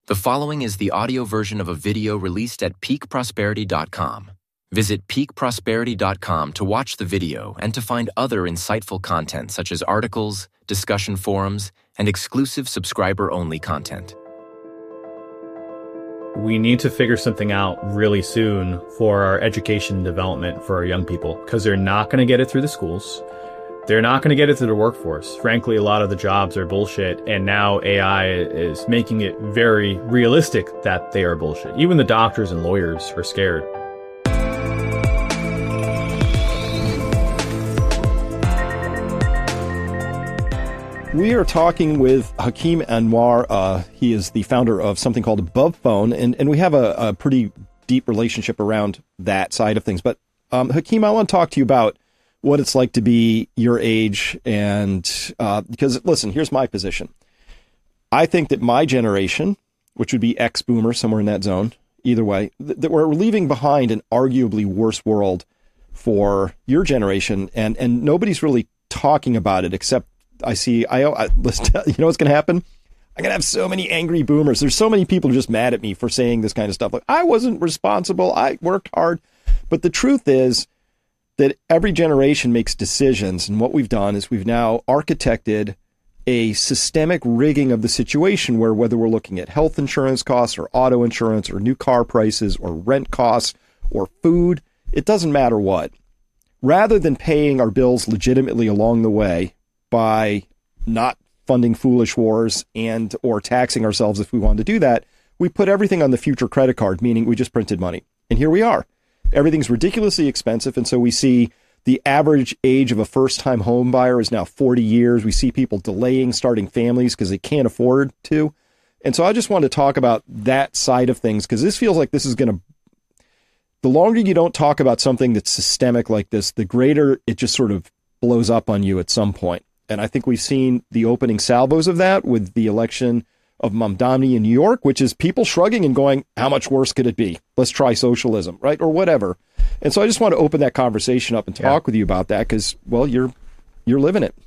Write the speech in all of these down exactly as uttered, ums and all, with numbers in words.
The following is the audio version of a video released at peak prosperity dot com. Visit peak prosperity dot com to watch the video and to find other insightful content such as articles, discussion forums, and exclusive subscriber-only content. We need to figure something out really soon for our education and development for our young people, because they're not going to get it through the schools. They're not going to get it through the workforce. Frankly, a lot of the jobs are bullshit, and now A I is making it very realistic that they are bullshit. Even the doctors and lawyers are scared. We are talking with Hakeem Anwar. Uh, he is the founder of something called Above Phone, and, and we have a, a pretty deep relationship around that side of things. But um, Hakeem, I want to talk to you about what it's like to be your age, and uh, because, listen, here's my position. I think that my generation, which would be X-Boomer, somewhere in that zone, either way, th- that we're leaving behind an arguably worse world for your generation, and, and nobody's really talking about it except I see, I, I listen, you know what's going to happen? I'm going to have so many angry boomers. There's so many people just mad at me for saying this kind of stuff. Like, I wasn't responsible. I worked hard. But the truth is that every generation makes decisions. And what we've done is we've now architected a systemic rigging of the situation where, whether we're looking at health insurance costs or auto insurance or new car prices or rent costs or food, it doesn't matter what. Rather than paying our bills legitimately along the way by not funding foolish wars and or taxing ourselves if we wanted to do that, we put everything on the future credit card, meaning we just printed money. And here we are. Everything's ridiculously expensive. And so we see the average age of a first-time home buyer is now forty years. We see people delaying starting families because they can't afford to. And so I just wanted to talk about that side of things, because this feels like this is going to, the longer you don't talk about something that's systemic like this, the greater it just sort of blows up on you at some point. And I think we've seen the opening salvos of that with the election of Mamdani in New York, which is people shrugging and going, how much worse could it be? Let's try socialism, right? Or whatever. And so I just want to open that conversation up and talk yeah. with you about that, because, well, you're you're living it.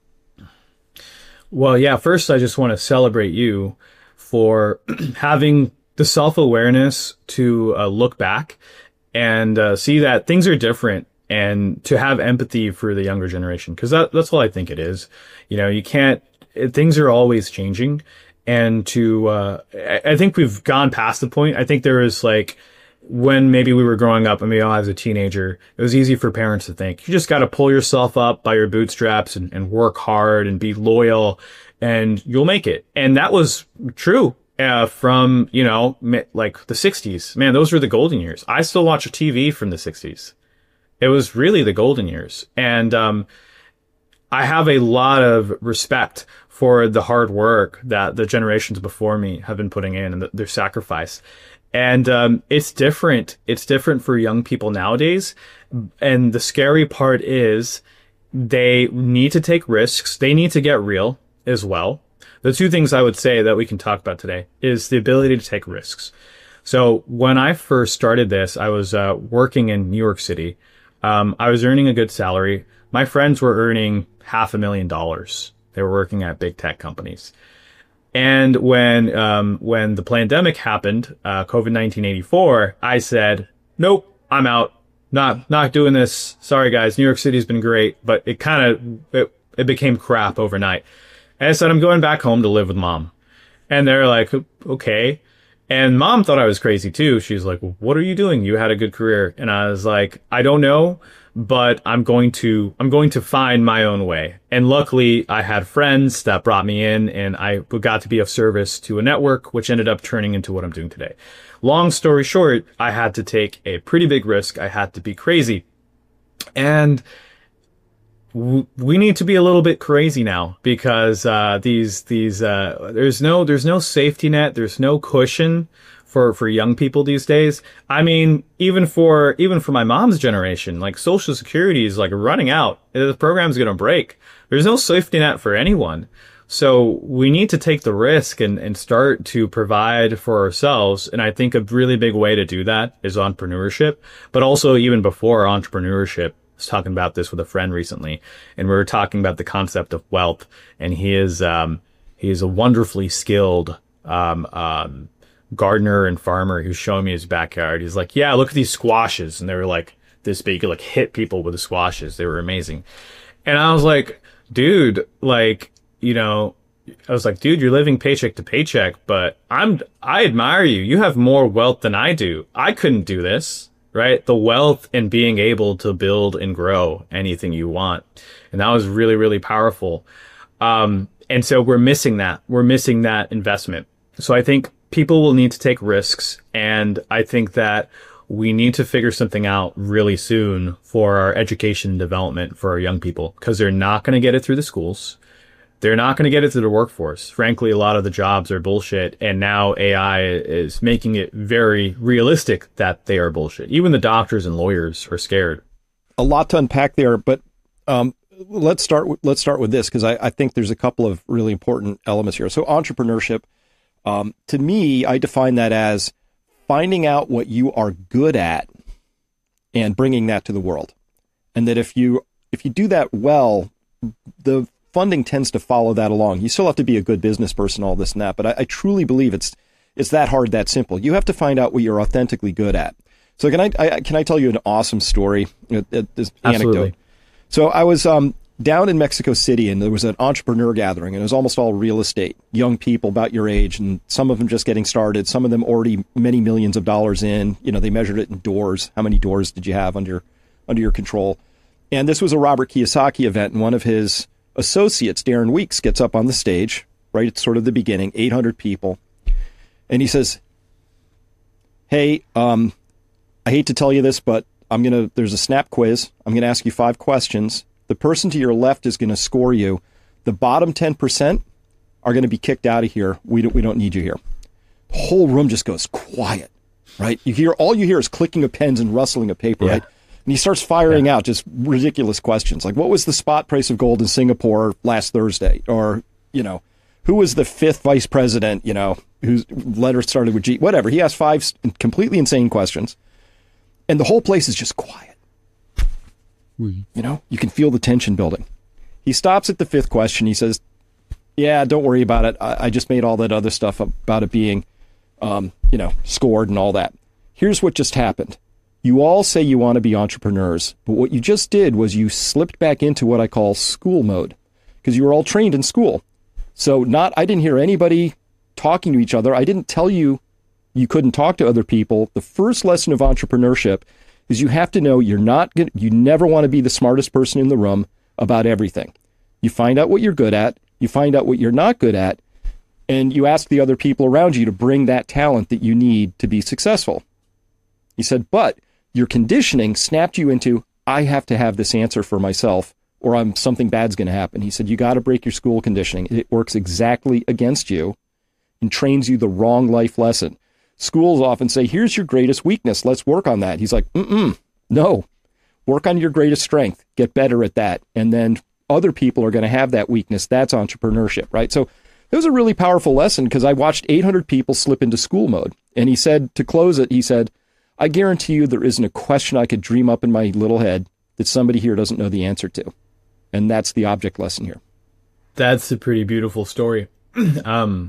Well, yeah, first I just want to celebrate you for having the self-awareness to uh, look back and uh, see that things are different, and to have empathy for the younger generation, because that, that's all I think it is. You know, you can't, it, things are always changing. And to, uh, I, I think we've gone past the point. I think there was like, when maybe we were growing up and we all as a teenager, it was easy for parents to think, you just got to pull yourself up by your bootstraps and, and work hard and be loyal and you'll make it. And that was true. Uh, from, you know, like the sixties, man, those were the golden years. I still watch T V from the sixties. It was really the golden years. And, um, I have a lot of respect for the hard work that the generations before me have been putting in and the, their sacrifice. And, um, it's different. It's different for young people nowadays. And the scary part is they need to take risks. They need to get real as well. The two things I would say that we can talk about today is the ability to take risks. So when I first started this, I was, uh, working in New York City. Um, I was earning a good salary. My friends were earning half a million dollars. They were working at big tech companies. And when, um, when the pandemic happened, uh, COVID nineteen eighty-four, I said, nope, I'm out. Not, not doing this. Sorry, guys. New York City's been great, but it kind of, it, it became crap overnight. And I said, I'm going back home to live with mom. And they're like, okay. And mom thought I was crazy too. She's like, well, what are you doing? You had a good career. And I was like, I don't know, but I'm going to, I'm going to find my own way. And luckily I had friends that brought me in, and I got to be of service to a network, which ended up turning into what I'm doing today. Long story short, I had to take a pretty big risk. I had to be crazy. And we need to be a little bit crazy now, because uh these these uh there's no there's no safety net, there's no cushion for for young people these days. I mean, even for even for my mom's generation, like Social Security is like running out. The program's going to break. There's no safety net for anyone. So we need to take the risk and and start to provide for ourselves. And I think a really big way to do that is entrepreneurship, but also even before entrepreneurship, I was talking about this with a friend recently, and we were talking about the concept of wealth. And he is, um, he is a wonderfully skilled, um, um, gardener and farmer who's showing me his backyard. He's like, yeah, look at these squashes. And they were like this big. You could like hit people with the squashes. They were amazing. And I was like, dude, like, you know, I was like, dude, you're living paycheck to paycheck, but I'm, I admire you. You have more wealth than I do. I couldn't do this, right? The wealth in being able to build and grow anything you want. And that was really, really powerful. Um, and so we're missing that. We're missing that investment. So I think people will need to take risks. And I think that we need to figure something out really soon for our education and development for our young people, because they're not going to get it through the schools. They're not going to get it through the workforce. Frankly, a lot of the jobs are bullshit. And now A I is making it very realistic that they are bullshit. Even the doctors and lawyers are scared. A lot to unpack there, but um, let's start. With, let's start with this, because I, I think there's a couple of really important elements here. So entrepreneurship, um, to me, I define that as finding out what you are good at and bringing that to the world. And that if you if you do that well, the funding tends to follow that along. You still have to be a good business person, all this and that, but I, I truly believe it's it's that hard, that simple. You have to find out what you're authentically good at. So can I, I can I tell you an awesome story? Uh, uh, this Absolutely. Anecdote. So I was um, down in Mexico City, and there was an entrepreneur gathering, and it was almost all real estate, young people about your age, and some of them just getting started, some of them already many millions of dollars in. You know, they measured it in doors. How many doors did you have under under your control? And this was a Robert Kiyosaki event, and one of his associates, Darren Weeks, gets up on the stage, right at sort of the beginning, eight hundred people. And he says, hey, um, I hate to tell you this, but I'm going to, there's a snap quiz. I'm going to ask you five questions. The person to your left is going to score you. The bottom ten percent are going to be kicked out of here. We don't, we don't need you here. The whole room just goes quiet, right? You hear, all you hear is clicking of pens and rustling of paper, yeah. right? And he starts firing yeah. out just ridiculous questions. Like, what was the spot price of gold in Singapore last Thursday? Or, you know, who was the fifth vice president, you know, whose letter started with G? Whatever. He asked five completely insane questions. And the whole place is just quiet. Oui. You know, you can feel the tension building. He stops at the fifth question. He says, yeah, don't worry about it. I, I just made all that other stuff about it being, um, you know, scored and all that. Here's what just happened. You all say you want to be entrepreneurs, but what you just did was you slipped back into what I call school mode, because you were all trained in school. So not, I didn't hear anybody talking to each other. I didn't tell you you couldn't talk to other people. The first lesson of entrepreneurship is you have to know you're not good. You never want to be the smartest person in the room about everything. You find out what you're good at. You find out what you're not good at, and you ask the other people around you to bring that talent that you need to be successful. He said, but your conditioning snapped you into, I have to have this answer for myself, or I'm something bad's going to happen. He said, you got to break your school conditioning. It works exactly against you and trains you the wrong life lesson. Schools often say, here's your greatest weakness. Let's work on that. He's like, mm-mm, no. Work on your greatest strength. Get better at that. And then other people are going to have that weakness. That's entrepreneurship, right? So it was a really powerful lesson, because I watched eight hundred people slip into school mode. And he said, to close it, he said, I guarantee you there isn't a question I could dream up in my little head that somebody here doesn't know the answer to. And that's the object lesson here. That's a pretty beautiful story. um,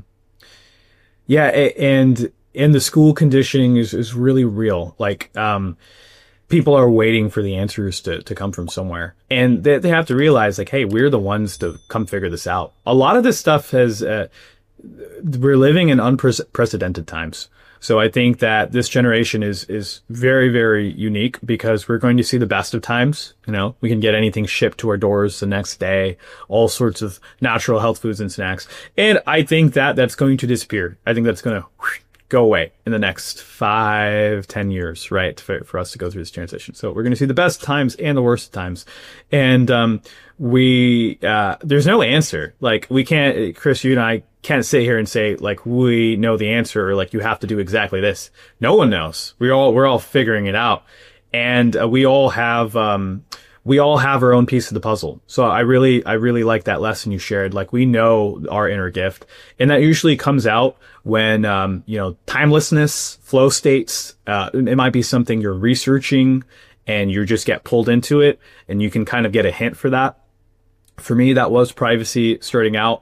yeah, and and the school conditioning is, is really real. Like, um, people are waiting for the answers to, to come from somewhere. And they, they have to realize, like, hey, we're the ones to come figure this out. A lot of this stuff has, uh, we're living in unprecedented times. So I think that this generation is is very, very unique, because we're going to see the best of times. You know, we can get anything shipped to our doors the next day, all sorts of natural health foods and snacks. And I think that that's going to disappear. I think that's going to go away in the next five, ten years, right, for, for us to go through this transition. So we're going to see the best times and the worst times. And um, we, uh, there's no answer. Like, we can't, Chris, you and I can't sit here and say, like, we know the answer, or like, you have to do exactly this. No one knows. We're all, we're all figuring it out. And uh, we all have, um, we all have our own piece of the puzzle. So I really, I really like that lesson you shared. Like, we know our inner gift, and that usually comes out when, um, you know, timelessness, flow states, uh, it might be something you're researching and you just get pulled into it, and you can kind of get a hint for that. For me, that was privacy starting out.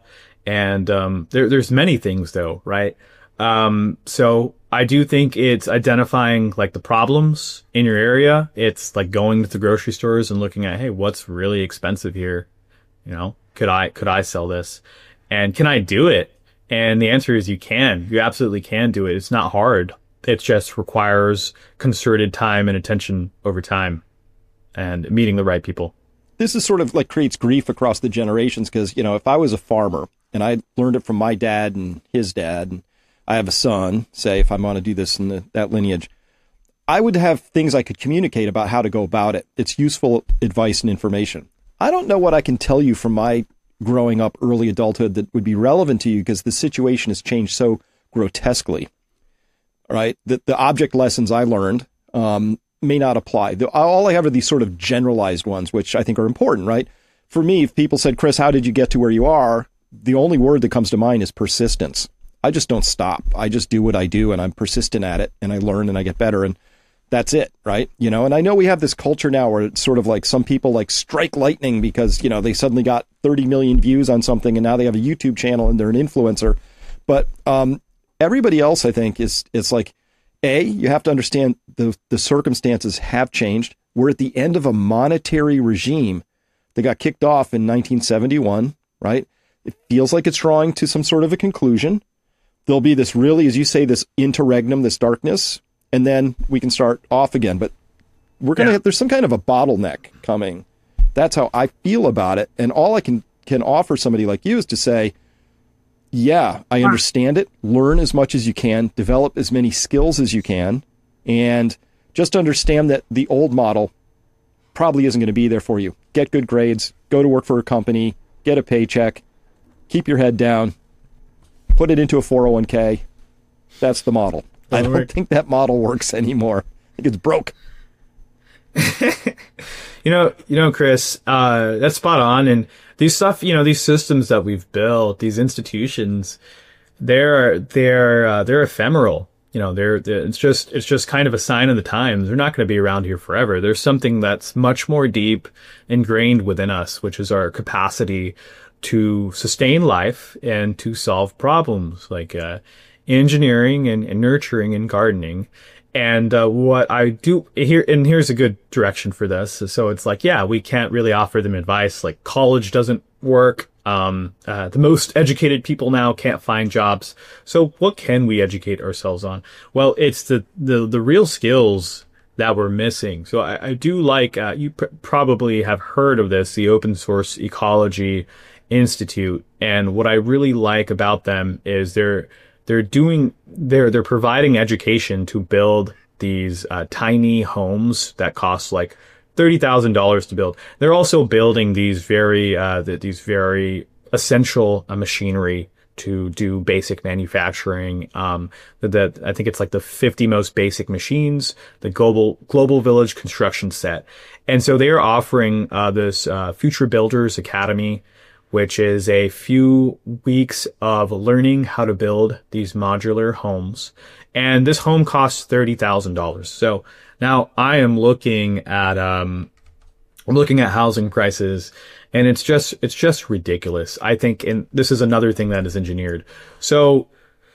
And um, there, there's many things though, right? Um, so I do think it's identifying like the problems in your area. It's like going to the grocery stores and looking at, hey, what's really expensive here? You know, could I, could I sell this? And can I do it? And the answer is you can. You absolutely can do it. It's not hard. It just requires concerted time and attention over time and meeting the right people. This is sort of like creates grief across the generations because, you know, if I was a farmer and I learned it from my dad and his dad, and I have a son, say, if I want to do this in the, that lineage, I would have things I could communicate about how to go about it. It's useful advice and information. I don't know what I can tell you from my growing up early adulthood that would be relevant to you because the situation has changed so grotesquely. Right? The, the object lessons I learned um, may not apply. The, all I have are these sort of generalized ones, which I think are important, right? For me, if people said, Chris, how did you get to where you are? The only word that comes to mind is persistence. I just don't stop. I just do what I do and I'm persistent at it and I learn and I get better and that's it, right? You know, and I know we have this culture now where it's sort of like some people like strike lightning because, you know, they suddenly got thirty million views on something and now they have a YouTube channel and they're an influencer. But, um, everybody else, I think, is it's like, A, you have to understand the, the circumstances have changed. We're at the end of a monetary regime that got kicked off in nineteen seventy-one, right? It feels like it's drawing to some sort of a conclusion. There'll be this really, as you say, this interregnum, this darkness, and then we can start off again. But we're going to, yeah. there's some kind of a bottleneck coming. That's how I feel about it. And all I can, can offer somebody like you is to say, yeah, I understand it. Learn as much as you can, develop as many skills as you can, and just understand that the old model probably isn't going to be there for you. Get good grades, go to work for a company, get a paycheck, keep your head down, put it into a four oh one k. That's the model. I don't work. think that model works anymore. I think it's broke. you know, you know, Chris, uh, that's spot on. And these stuff, you know, these systems that we've built, these institutions, they're, they're, uh, they're ephemeral. You know, they're, they're, it's just, it's just kind of a sign of the times. They're not going to be around here forever. There's something that's much more deep ingrained within us, which is our capacity to sustain life and to solve problems like, uh, engineering and, and nurturing and gardening. And uh, what I do here, and here's a good direction for this. So it's like, yeah, we can't really offer them advice. Like college doesn't work. Um, uh, the most educated people now can't find jobs. So what can we educate ourselves on? Well, it's the, the, the real skills that we're missing. So I, I do like, uh, you pr- probably have heard of this, the Open Source Ecology Institute. And what I really like about them is they're, They're doing, they're, they're providing education to build these, uh, tiny homes that cost like thirty thousand dollars to build. They're also building these very, uh, these very essential uh, machinery to do basic manufacturing. Um, that, I think it's like the fifty most basic machines, the global, global village construction set. And so they are offering, uh, this, uh, Future Builders Academy, which is a few weeks of learning how to build these modular homes. And this home costs thirty thousand dollars. So now I am looking at, um, I'm looking at housing prices and it's just, it's just ridiculous. I think, and this is another thing that is engineered. So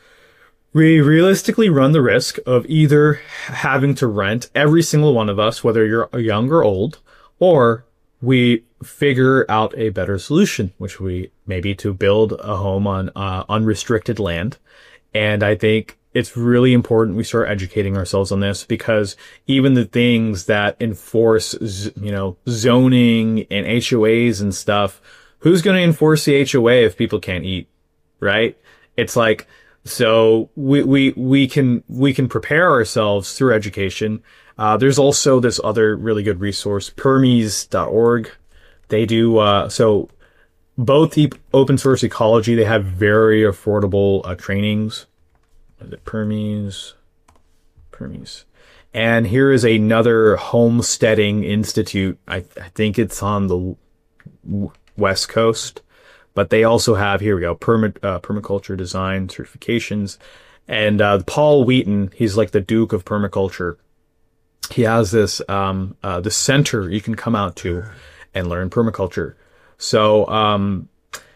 we realistically run the risk of either having to rent every single one of us, whether you're young or old, or we figure out a better solution, which we maybe to build a home on uh, unrestricted land. And I think it's really important we start educating ourselves on this because even the things that enforce, you know, zoning and H O As and stuff, who's going to enforce the H O A if people can't eat, right? It's like, so we, we, we can, we can prepare ourselves through education. Uh, there's also this other really good resource, permies dot org. They do, uh, so both e- open source ecology, they have very affordable uh, trainings. Is it Permies? Permies. And here is another homesteading institute. I, I think it's on the w- West Coast, but they also have, here we go, perma, uh, permaculture design certifications. And uh, Paul Wheaton, he's like the Duke of permaculture. He has this, um, uh, the center you can come out to and learn permaculture. So, um,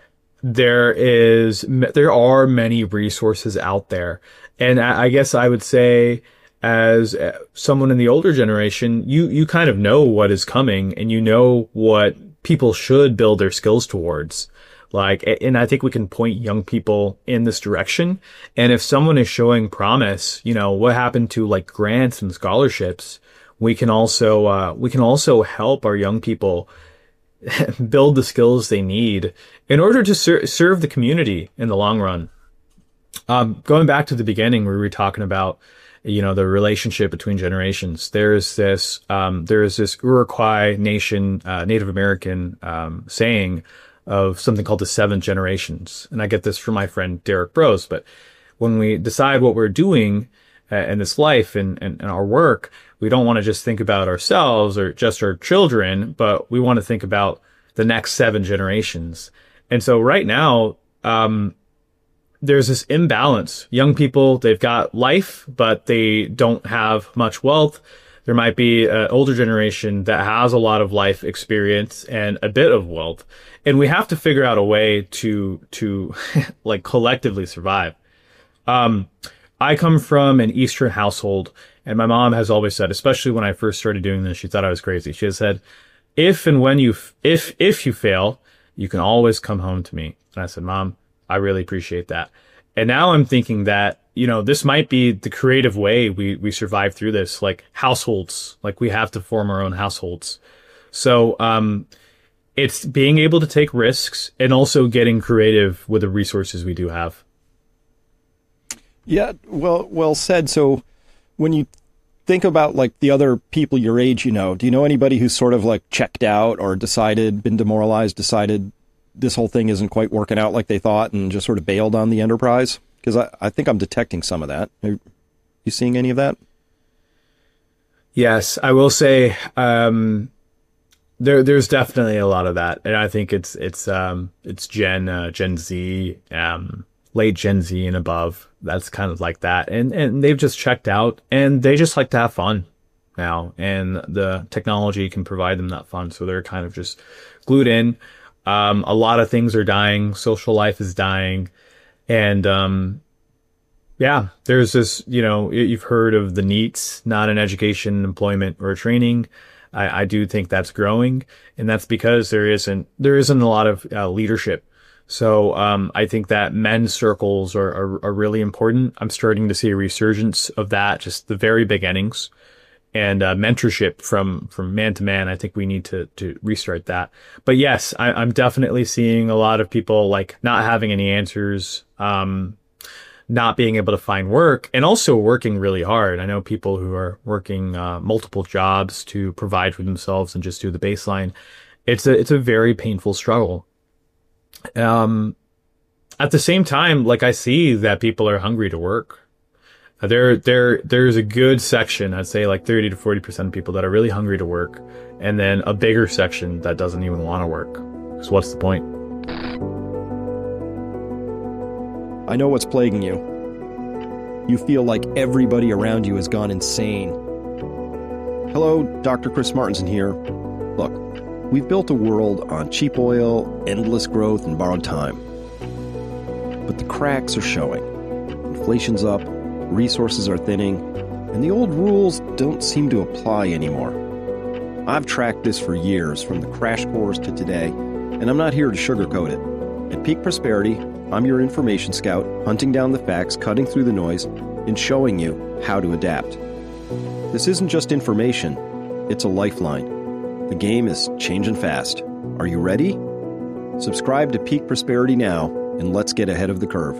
there is, there are many resources out there. And I, I guess I would say, as someone in the older generation, you, you kind of know what is coming and you know what people should build their skills towards. Like, and I think we can point young people in this direction. And if someone is showing promise, you know, what happened to like grants and scholarships, we can also, uh, we can also help our young people build the skills they need in order to ser- serve the community in the long run. Um, going back to the beginning where we were talking about, you know, the relationship between generations, there's this, um, there's this Iroquois nation, uh, Native American, um, saying of something called the seven generations. And I get this from my friend Derek Bros. But when we decide what we're doing uh, in this life and, and, and our work, we don't want to just think about ourselves or just our children, but we want to think about the next seven generations. And so right now, um, there's this imbalance. Young people, they've got life, but they don't have much wealth. There might be an older generation that has a lot of life experience and a bit of wealth. And we have to figure out a way to, to like collectively survive. Um, I come from an Eastern household, and my mom has always said, especially when I first started doing this, she thought I was crazy. She has said, if and when you, if, if you fail, you can always come home to me. And I said, Mom, I really appreciate that. And now I'm thinking that, you know, this might be the creative way we, we survive through this, like households, like we have to form our own households. So, um, it's being able to take risks and also getting creative with the resources we do have. Yeah, well, well said. So when you think about like the other people your age, you know, do you know anybody who's sort of like checked out or decided, been demoralized, decided this whole thing isn't quite working out like they thought and just sort of bailed on the enterprise? Because I, I think I'm detecting some of that. Are you seeing any of that? Yes, I will say, um, there, there's definitely a lot of that. And I think it's, it's, um, it's Gen, uh, Gen Z, um, late Gen Z and above. That's kind of like that. And, and they've just checked out and they just like to have fun now. And the technology can provide them that fun. So they're kind of just glued in. Um, a lot of things are dying. Social life is dying. And, um, yeah, there's this, you know, you've heard of the NEETs, not an education, employment, or training. I, I do think that's growing, and that's because there isn't, there isn't a lot of uh, leadership. So, um, I think that men's circles are, are, are really important. I'm starting to see a resurgence of that, just the very beginnings. And, uh, mentorship from, from man to man. I think we need to, to restart that. But yes, I, I'm definitely seeing a lot of people like not having any answers, um, not being able to find work, and also working really hard. I know people who are working, uh, multiple jobs to provide for themselves and just do the baseline. It's a, it's a very painful struggle. Um, at the same time, like I see that people are hungry to work. There, there, there's a good section, I'd say like thirty to forty percent of people that are really hungry to work, and then a bigger section that doesn't even want to work. So what's the point? I know what's plaguing you. You feel like everybody around you has gone insane. Hello, Doctor Chris Martenson here. Look, we've built a world on cheap oil, endless growth, and borrowed time. But the cracks are showing. Inflation's up, resources are thinning, and the old rules don't seem to apply anymore. I've tracked this for years, from the crash course to today, and I'm not here to sugarcoat it. At Peak Prosperity, I'm your information scout, hunting down the facts, cutting through the noise, and showing you how to adapt. This isn't just information, it's a lifeline. The game is changing fast. Are you ready? Subscribe to Peak Prosperity now, and let's get ahead of the curve.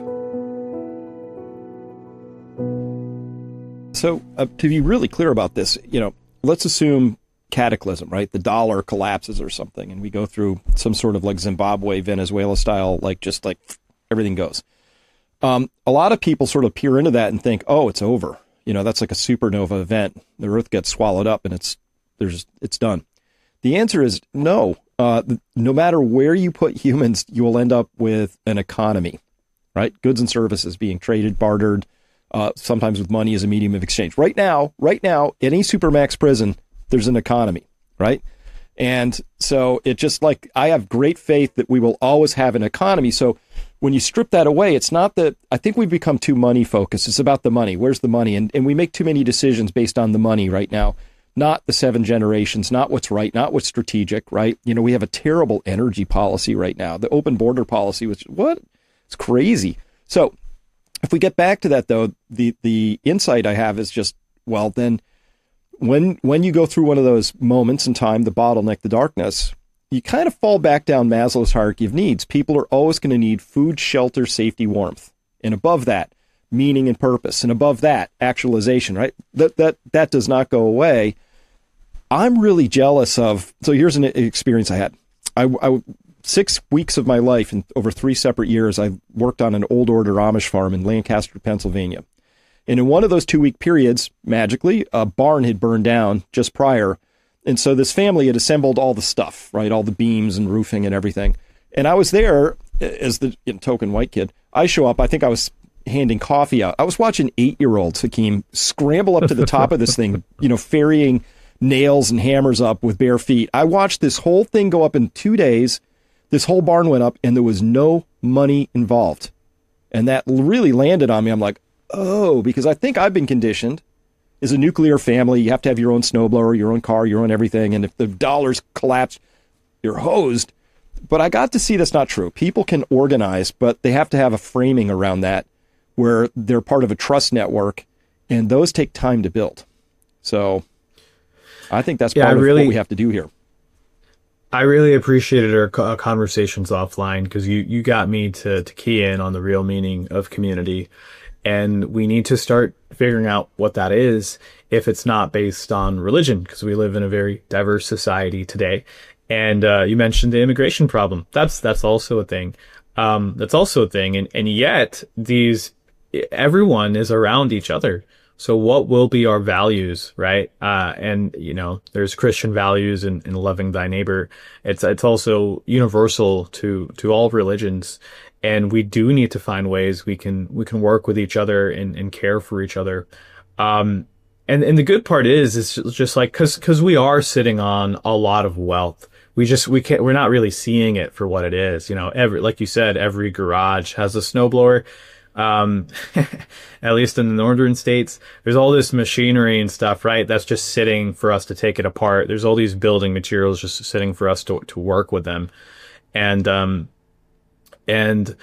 So, uh, to be really clear about this, you know, let's assume cataclysm, right? The dollar collapses or something, and we go through some sort of like Zimbabwe, Venezuela style, like just like everything goes. Um, a lot of people sort of peer into that and think, oh, it's over. You know, that's like a supernova event. The Earth gets swallowed up and it's there's it's done. The answer is no. Uh, no matter where you put humans, you will end up with an economy, right? Goods and services being traded, bartered, uh, sometimes with money as a medium of exchange. Right now, right now, in any supermax prison, there's an economy, right? And so it just like, I have great faith that we will always have an economy. So when you strip that away, it's not that, I think we've become too money focused. It's about the money. Where's the money? And, and we make too many decisions based on the money right now, not the seven generations, not what's right, not what's strategic, right? You know, we have a terrible energy policy right now. The open border policy, which, what? It's crazy. So if we get back to that, though, the, the insight I have is just, well, then when, when you go through one of those moments in time, the bottleneck, the darkness, you kind of fall back down Maslow's hierarchy of needs. People are always going to need food, shelter, safety, warmth. And above that, meaning and purpose. And above that, actualization, right? That, that, that does not go away. I'm really jealous of, so here's an experience I had. I, I six weeks of my life and over three separate years, I worked on an old order Amish farm in Lancaster, Pennsylvania. And in one of those two week periods, magically, a barn had burned down just prior. And so this family had assembled all the stuff, right? All the beams and roofing and everything. And I was there as the you know, token white kid. I show up. I think I was handing coffee out. I was watching eight-year-olds, Hakeem, scramble up to the top of this thing, you know, ferrying nails and hammers up with bare feet. I watched this whole thing go up in two days. This whole barn went up, and there was no money involved. And that really landed on me. I'm like, oh, because I think I've been conditioned. As a nuclear family, you have to have your own snowblower, your own car, your own everything. And if the dollars collapse, you're hosed. But I got to see that's not true. People can organize, but they have to have a framing around that where they're part of a trust network, and those take time to build. So I think that's yeah, part of really, what we have to do here. I really appreciated our co- conversations offline because you, you got me to, to key in on the real meaning of community. And we need to start figuring out what that is if it's not based on religion, because we live in a very diverse society today. And uh, you mentioned the immigration problem. That's that's also a thing. Um, that's also a thing. And, and yet these everyone is around each other. So what will be our values, right? Uh, and, you know, there's Christian values in, in loving thy neighbor. It's it's also universal to to all religions. And we do need to find ways we can we can work with each other and, and care for each other. Um, and, and the good part is, it's just like, cause, cause we are sitting on a lot of wealth. We just, we can't, we're not really seeing it for what it is. You know, every, like you said, every garage has a snowblower. Um, at least in the northern states, there's all this machinery and stuff, right? That's just sitting for us to take it apart. There's all these building materials just sitting for us to, to work with them. And, um, And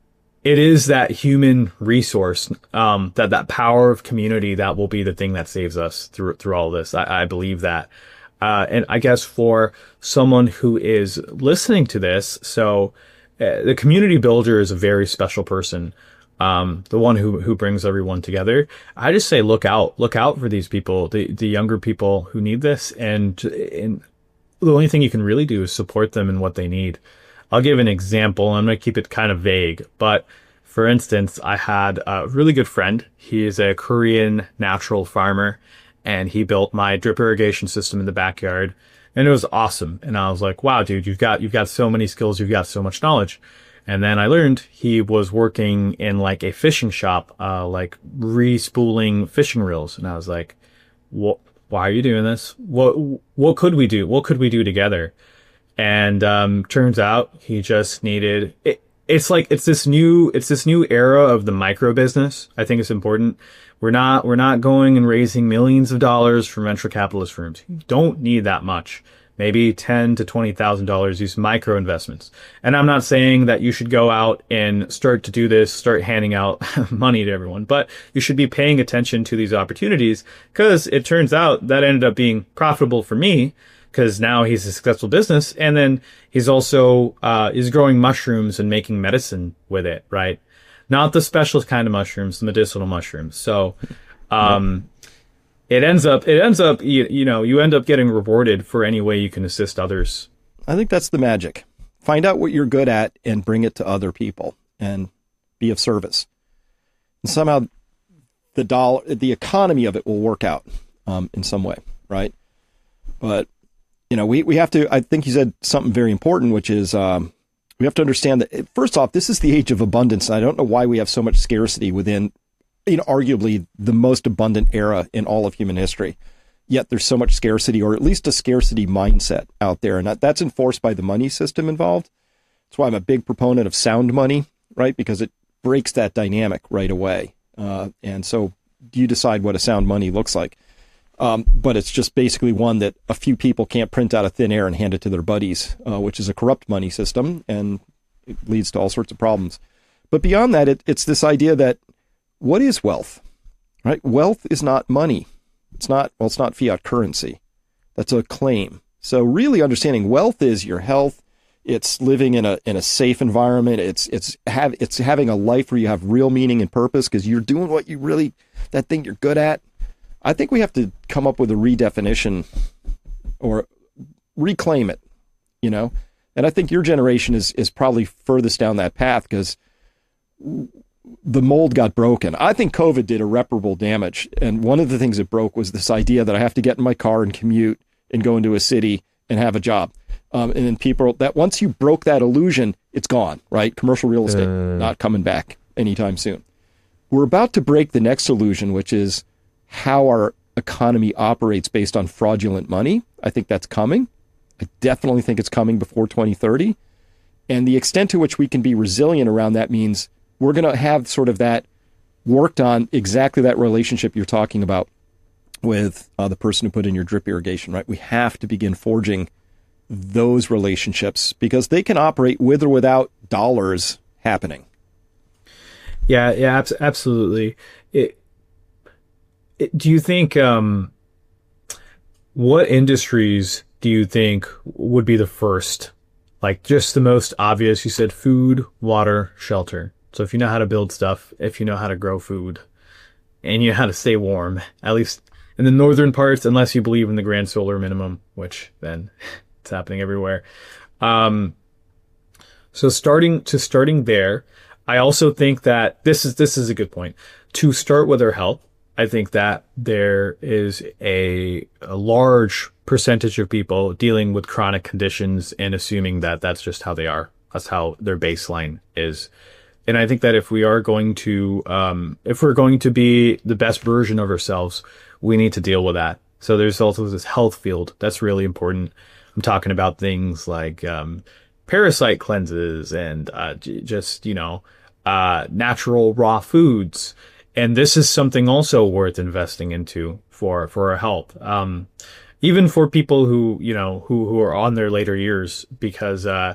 it is that human resource, um, that, that power of community that will be the thing that saves us through, through all this. I, I believe that. Uh, and I guess for someone who is listening to this, so uh, the community builder is a very special person. Um, the one who, who brings everyone together. I just say, look out, look out for these people, the, the younger people who need this. And, and the only thing you can really do is support them in what they need. I'll give an example. I'm going to keep it kind of vague, but for instance, I had a really good friend. He is a Korean natural farmer, and he built my drip irrigation system in the backyard, and it was awesome. And I was like, wow, dude, you've got, you've got so many skills. You've got so much knowledge. And then I learned he was working in like a fishing shop, uh, like re-spooling fishing reels. And I was like, what, why are you doing this? What, what could we do? What could we do together? And, um, turns out he just needed, it, it's like, it's this new, it's this new era of the micro business. I think it's important. We're not, we're not going and raising millions of dollars from venture capitalist firms. You don't need that much. Maybe ten to twenty thousand dollars, use micro investments. And I'm not saying that you should go out and start to do this, start handing out money to everyone, but you should be paying attention to these opportunities, because it turns out that ended up being profitable for me, because now he's a successful business. And then he's also, uh, is growing mushrooms and making medicine with it, right? Not the special kind of mushrooms, the medicinal mushrooms. So, um, It ends up, it ends up, you, you know, you end up getting rewarded for any way you can assist others. I think that's the magic. Find out what you're good at and bring it to other people and be of service. And somehow the dollar, the economy of it will work out um, in some way, right? But, you know, we, we have to, I think you said something very important, which is um, we have to understand that, first off, this is the age of abundance. And I don't know why we have so much scarcity within, you know, arguably the most abundant era in all of human history. yet there's so much scarcity, or at least a scarcity mindset out there. And that, that's enforced by the money system involved. That's why I'm a big proponent of sound money, right? Because it breaks that dynamic right away. Uh, and so you decide what a sound money looks like. Um, but it's just basically one that a few people can't print out of thin air and hand it to their buddies, uh, which is a corrupt money system, and it leads to all sorts of problems. But beyond that, it, it's this idea that what is wealth, right? Wealth is not money. It's not, well, it's not fiat currency. That's a claim. So really understanding wealth is your health. It's living in a in a safe environment. It's it's have it's having a life where you have real meaning and purpose because you're doing what you really, that thing you're good at. I think we have to come up with a redefinition or reclaim it, you know? And I think your generation is is probably furthest down that path because the mold got broken. I think COVID did irreparable damage. And one of the things it broke was this idea that I have to get in my car and commute and go into a city and have a job. Um, and then people, that once you broke that illusion, it's gone, right? Commercial real estate, uh... not coming back anytime soon. We're about to break the next illusion, which is how our economy operates based on fraudulent money. I think that's coming. I definitely think it's coming before twenty thirty. And the extent to which we can be resilient around that means we're going to have sort of that worked on, exactly that relationship you're talking about with uh, the person who put in your drip irrigation, right? We have to begin forging those relationships because they can operate with or without dollars happening. Yeah, yeah, abs- absolutely. It, it, do you think, um, what industries do you think would be the first? Like just the most obvious, you said food, water, shelter. So if you know how to build stuff, if you know how to grow food, and you know how to stay warm, at least in the northern parts, unless you believe in the grand solar minimum, which then it's happening everywhere. Um, so starting to starting there, I also think that this is this is a good point. To start with our health, I think that there is a, a large percentage of people dealing with chronic conditions and assuming that that's just how they are. That's how their baseline is. And I think that if we are going to, um, if we're going to be the best version of ourselves, we need to deal with that. So there's also this health field that's really important. I'm talking about things like um, parasite cleanses and uh, j- just, you know, uh, natural raw foods. And this is something also worth investing into for, for our health. Um, even for people who, you know, who, who are on their later years, because uh,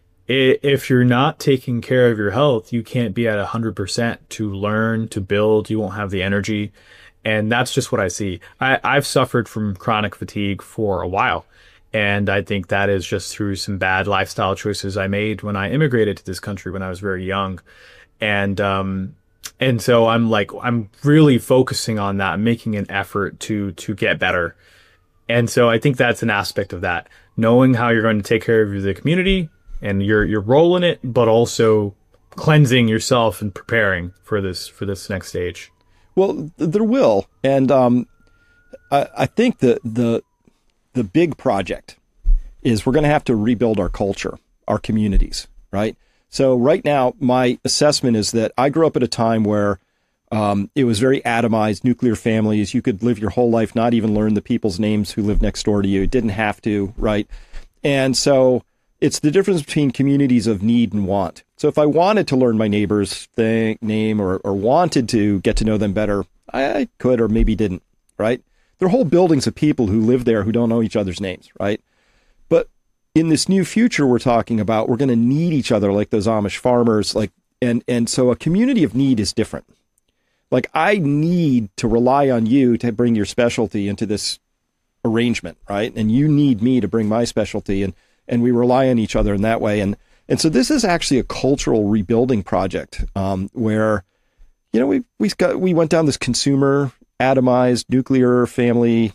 if you're not taking care of your health, you can't be at one hundred percent to learn, to build. You won't have the energy. And that's just what I see. I, I've suffered from chronic fatigue for a while. And I think that is just through some bad lifestyle choices I made when I immigrated to this country when I was very young. And um, and so I'm like, I'm really focusing on that, making an effort to to get better. And so I think that's an aspect of that. Knowing how you're going to take care of the community and your your role in it, but also cleansing yourself and preparing for this for this next stage. Well, there will, and um, I, I think the the the big project is we're going to have to rebuild our culture, our communities, right? So right now, my assessment is that I grew up at a time where um, it was very atomized, nuclear families. You could live your whole life, not even learn the people's names who lived next door to you. You didn't have to, right? And so it's the difference between communities of need and want. So if I wanted to learn my neighbor's thing, name or, or wanted to get to know them better, I, I could or maybe didn't, right? There are whole buildings of people who live there who don't know each other's names, right? But in this new future we're talking about, we're going to need each other like those Amish farmers. like, and, and so a community of need is different. Like I need to rely on you to bring your specialty into this arrangement, right? And you need me to bring my specialty, and and we rely on each other in that way. And and so this is actually a cultural rebuilding project um, where, you know, we we got we went down this consumer, atomized, nuclear family,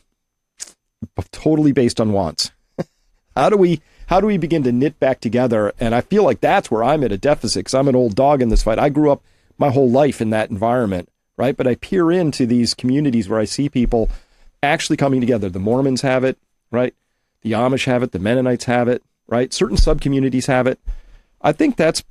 totally based on wants. How do we how do we begin to knit back together? And I feel like that's where I'm at a deficit because I'm an old dog in this fight. I grew up my whole life in that environment, right? But I peer into these communities where I see people actually coming together. The Mormons have it, right? The Amish have it. The Mennonites have it, right? Certain sub-communities have it. I think that's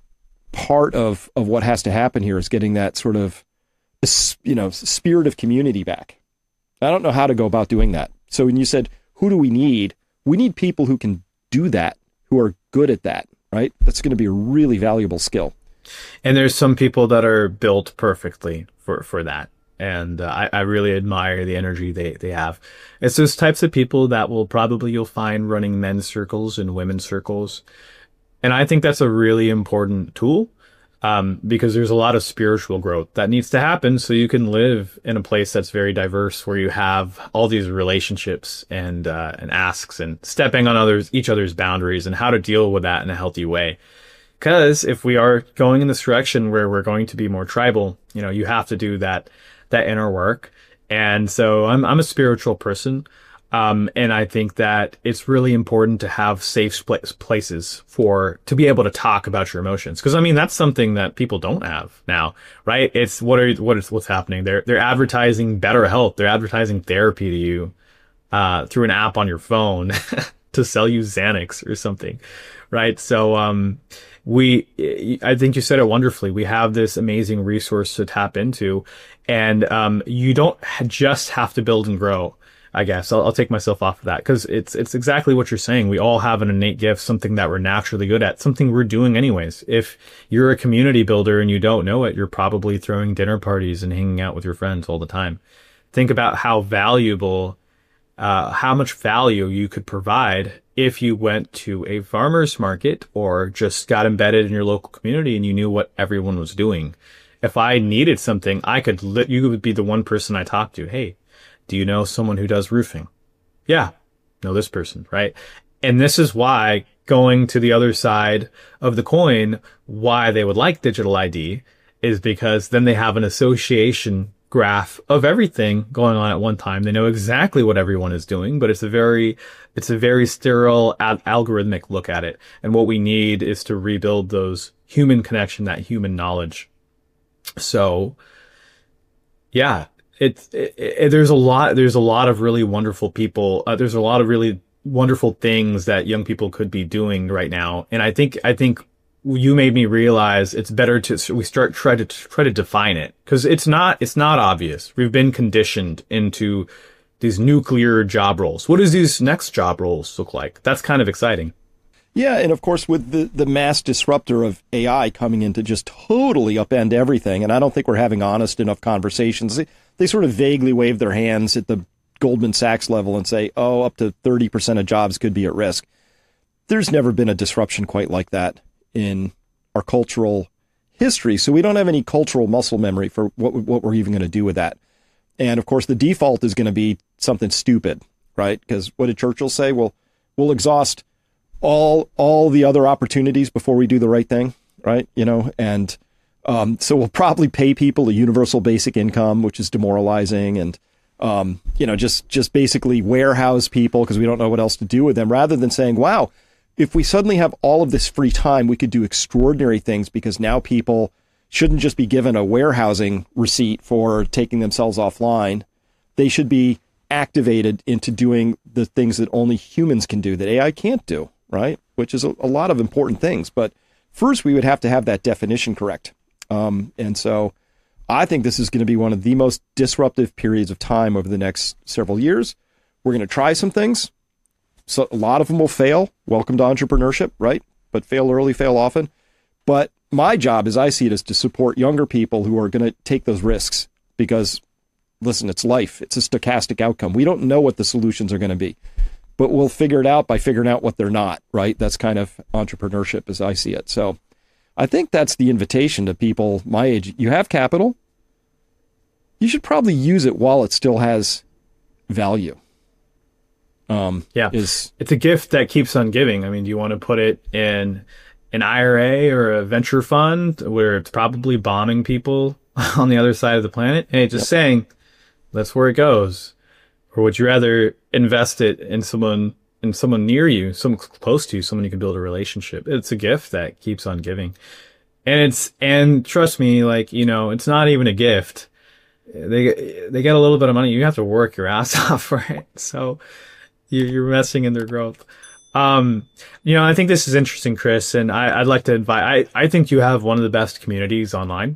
part of, of what has to happen here is getting that sort of, you know, spirit of community back. I don't know how to go about doing that. So when you said, who do we need? We need people who can do that, who are good at that, right? That's going to be a really valuable skill. And there's some people that are built perfectly for, for that. And uh, I, I really admire the energy they, they have. It's those types of people that will probably you'll find running men's circles and women's circles. And I think that's a really important tool. Um, because there's a lot of spiritual growth that needs to happen so you can live in a place that's very diverse where you have all these relationships and, uh, and asks and stepping on others, each other's boundaries and how to deal with that in a healthy way. Because if we are going in this direction where we're going to be more tribal, you know, you have to do that, that inner work. And so I'm, I'm a spiritual person. Um, and I think that it's really important to have safe places for, to be able to talk about your emotions. Cause I mean, that's something that people don't have now, right? It's what are, what is, what's happening? They're, they're advertising better health. They're advertising therapy to you, uh, through an app on your phone to sell you Xanax or something, right? So, um, we, I think you said it wonderfully. We have this amazing resource to tap into, and, um, you don't just have to build and grow. I guess I'll, I'll take myself off of that because it's it's exactly what you're saying. We all have an innate gift, something that we're naturally good at, something we're doing anyways. If you're a community builder and you don't know it, you're probably throwing dinner parties and hanging out with your friends all the time. Think about how valuable, uh, how much value you could provide if you went to a farmer's market or just got embedded in your local community and you knew what everyone was doing. If I needed something, I could, li- you would be the one person I talk to. Hey, do you know someone who does roofing? Yeah, know this person, right? And this is why going to the other side of the coin, why they would like digital I D is because then they have an association graph of everything going on at one time. They know exactly what everyone is doing, but it's a very, it's a very sterile al- algorithmic look at it. And what we need is to rebuild those human connection, that human knowledge. So yeah. It's it, it, there's a lot there's a lot of really wonderful people. Uh, there's a lot of really wonderful things that young people could be doing right now. And I think I think you made me realize it's better to we start try to try to define it because it's not it's not obvious. We've been conditioned into these nuclear job roles. What does these next job roles look like? That's kind of exciting. Yeah, and of course, with the, the mass disruptor of A I coming in to just totally upend everything, and I don't think we're having honest enough conversations. They, they sort of vaguely wave their hands at the Goldman Sachs level and say, oh, up to thirty percent of jobs could be at risk. There's never been a disruption quite like that in our cultural history, so we don't have any cultural muscle memory for what, what we're even going to do with that. And of course, the default is going to be something stupid, right? Because what did Churchill say? Well, we'll exhaust all all the other opportunities before we do the right thing, right? You know, and um, so we'll probably pay people a universal basic income, which is demoralizing, and um, you know, just just basically warehouse people because we don't know what else to do with them, rather than saying, wow, if we suddenly have all of this free time, we could do extraordinary things because now people shouldn't just be given a warehousing receipt for taking themselves offline. They should be activated into doing the things that only humans can do that A I can't do. Right? Which is a, a lot of important things. But first, we would have to have that definition correct. Um, and so I think this is going to be one of the most disruptive periods of time over the next several years. We're going to try some things. So a lot of them will fail. Welcome to entrepreneurship, right? But fail early, fail often. But my job, as I see it, is to support younger people who are going to take those risks because, listen, it's life. It's a stochastic outcome. We don't know what the solutions are going to be. But we'll figure it out by figuring out what they're not, right? That's kind of entrepreneurship as I see it. So I think that's the invitation to people my age. You have capital. You should probably use it while it still has value. Um, yeah, is, it's a gift that keeps on giving. I mean, do you want to put it in an I R A or a venture fund where it's probably bombing people on the other side of the planet? Hey, just yep. saying, that's where it goes. Or would you rather invest it in someone in someone near you, someone close to you, someone you can build a relationship? It's a gift that keeps on giving. And it's and trust me, like, you know, it's not even a gift. They they get a little bit of money. You have to work your ass off for it. So you're messing in their growth. Um, you know, I think this is interesting, Chris, and I, I'd like to invite, I, I think you have one of the best communities online.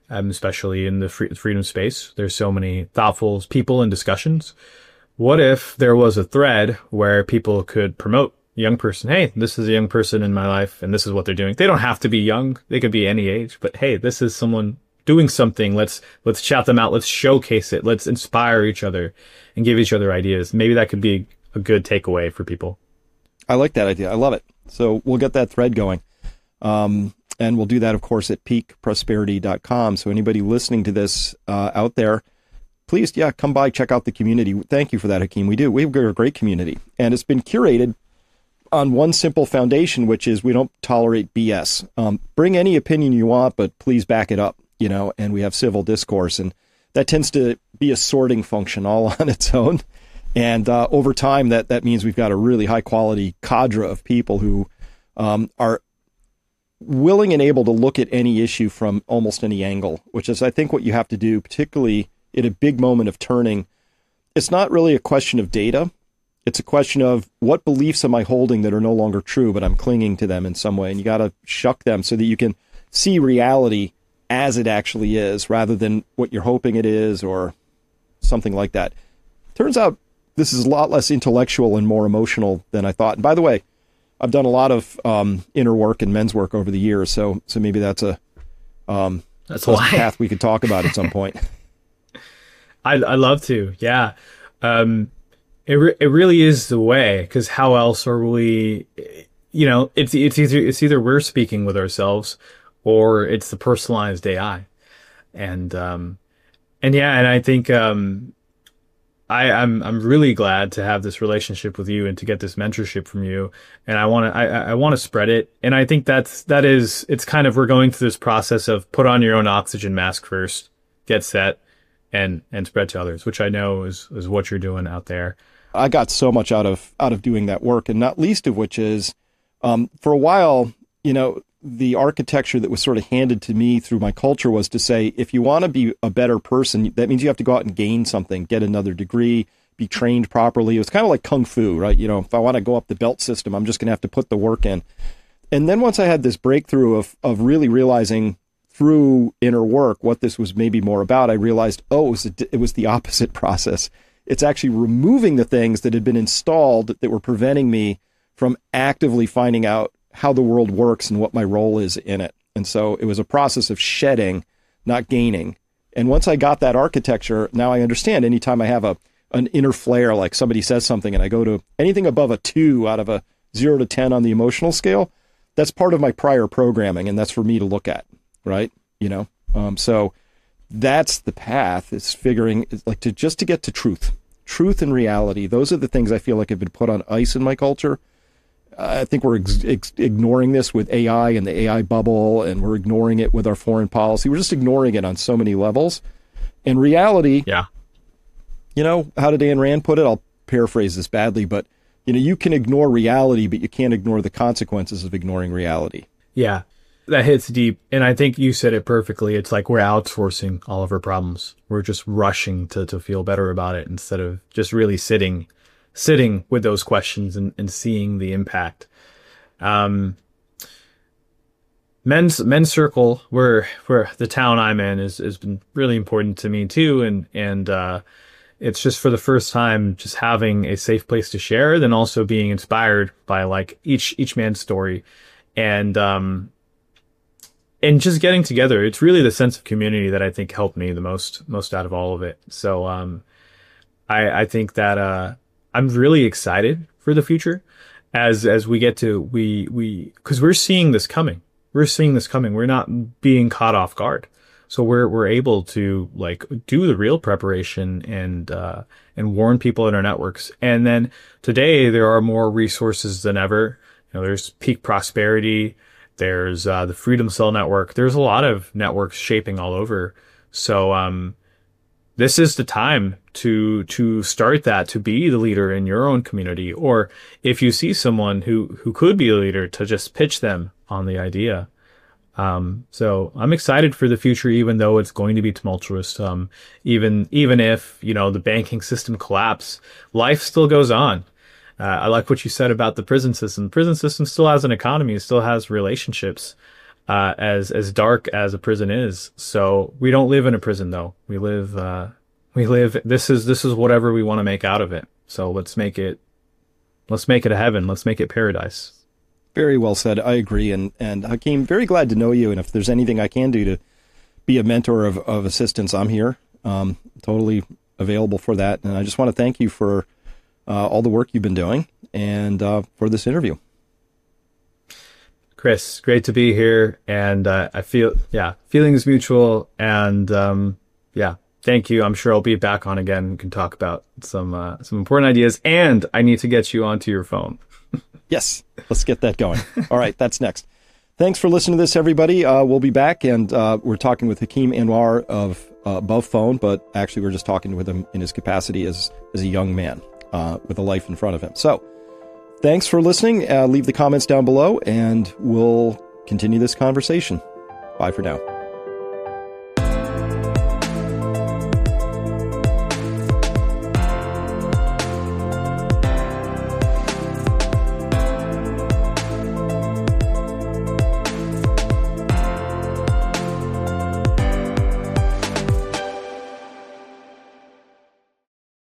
um, especially in the free- freedom space. There's so many thoughtful people and discussions. What if there was a thread where people could promote a young person? Hey, this is a young person in my life, and this is what they're doing. They don't have to be young. They could be any age. But hey, this is someone doing something. Let's let's shout them out. Let's showcase it. Let's inspire each other and give each other ideas. Maybe that could be a good takeaway for people. I like that idea. I love it. So we'll get that thread going. Um, and we'll do that, of course, at peak prosperity dot com. So anybody listening to this uh, out there, please, yeah, come by, check out the community. Thank you for that, Hakeem. We do. We've got a great community. And it's been curated on one simple foundation, which is we don't tolerate B S. Um, bring any opinion you want, but please back it up, you know, and we have civil discourse. And that tends to be a sorting function all on its own. And uh, over time, that, that means we've got a really high-quality cadre of people who um, are willing and able to look at any issue from almost any angle, which is, I think, what you have to do, particularly in a big moment of turning. It's not really a question of data. It's a question of what beliefs am I holding that are no longer true, but I'm clinging to them in some way. And you got to shuck them so that you can see reality as it actually is, rather than what you're hoping it is or something like that. Turns out this is a lot less intellectual and more emotional than I thought. And by the way, I've done a lot of um, inner work and men's work over the years, so so maybe that's a um, that's a path we could talk about at some point. I I love to, yeah. Um, it re- it really is the way, because how else are we? You know, it's it's either it's either we're speaking with ourselves, or it's the personalized A I, and um, and yeah, and I think um. I, I'm I'm really glad to have this relationship with you and to get this mentorship from you, and I want to I, I want to spread it. And I think that's that is it's kind of we're going through this process of put on your own oxygen mask first, get set, and and spread to others, which I know is is what you're doing out there. I got so much out of out of doing that work, and not least of which is, um, for a while, you know, the architecture that was sort of handed to me through my culture was to say, if you want to be a better person, that means you have to go out and gain something, get another degree, be trained properly. It was kind of like Kung Fu, right? You know, if I want to go up the belt system, I'm just going to have to put the work in. And then once I had this breakthrough of of really realizing through inner work what this was maybe more about, I realized, oh, it was, a, it was the opposite process. It's actually removing the things that had been installed that were preventing me from actively finding out how the world works and what my role is in it. And so it was a process of shedding, not gaining. And once I got that architecture, now I understand anytime I have a an inner flare, like somebody says something and I go to anything above a two out of a zero to ten on the emotional scale, that's part of my prior programming, and that's for me to look at, right? You know, um, so that's the path, is figuring, like, to just to get to truth, truth and reality. Those are the things I feel like have been put on ice in my culture. I think we're ex- ex- ignoring this with A I and the A I bubble, and we're ignoring it with our foreign policy. We're just ignoring it on so many levels. In reality, yeah, you know, how did Ayn Rand put it? I'll paraphrase this badly, but, you know, you can ignore reality, but you can't ignore the consequences of ignoring reality. Yeah, that hits deep. And I think you said it perfectly. It's like we're outsourcing all of our problems. We're just rushing to, to feel better about it instead of just really sitting sitting with those questions and, and seeing the impact. Um, men's men's circle, where where the town I'm in, is has been really important to me too, and and uh, it's just for the first time just having a safe place to share, then also being inspired by like each each man's story, and um, and just getting together. It's really the sense of community that I think helped me the most most out of all of it. So um, I I think that. Uh, I'm really excited for the future as, as we get to, we, we, cause we're seeing this coming. We're seeing this coming. We're not being caught off guard. So we're, we're able to like do the real preparation and, uh, and warn people in our networks. And then today there are more resources than ever. You know, there's Peak Prosperity. There's, uh, the Freedom Cell Network. There's a lot of networks shaping all over. So, um, this is the time to to start that, to be the leader in your own community. Or if you see someone who, who could be a leader, to just pitch them on the idea. Um, so I'm excited for the future, even though it's going to be tumultuous. Um, even even if, you know, the banking system collapse, life still goes on. Uh, I like what you said about the prison system. The prison system still has an economy, it still has relationships. uh, as as dark as a prison is. So we don't live in a prison, though. We live uh, we live. This is this is whatever we want to make out of it. So let's make it let's make it a heaven. Let's make it paradise. Very well said. I agree. And and Hakeem, very glad to know you. And if there's anything I can do to be a mentor of, of assistance, I'm here. Um, totally available for that. And I just want to thank you for uh, all the work you've been doing and uh, for this interview. Chris, great to be here. And uh, I feel, yeah, feelings mutual. And um, yeah, thank you. I'm sure I'll be back on again. We can talk about some uh, some important ideas. And I need to get you onto your phone. Yes, let's get that going. All right, that's next. Thanks for listening to this, everybody. Uh, we'll be back, and uh, we're talking with Hakeem Anwar of uh, Above Phone, but actually we're just talking with him in his capacity as, as a young man uh, with a life in front of him. So thanks for listening. Uh, leave the comments down below, and we'll continue this conversation. Bye for now.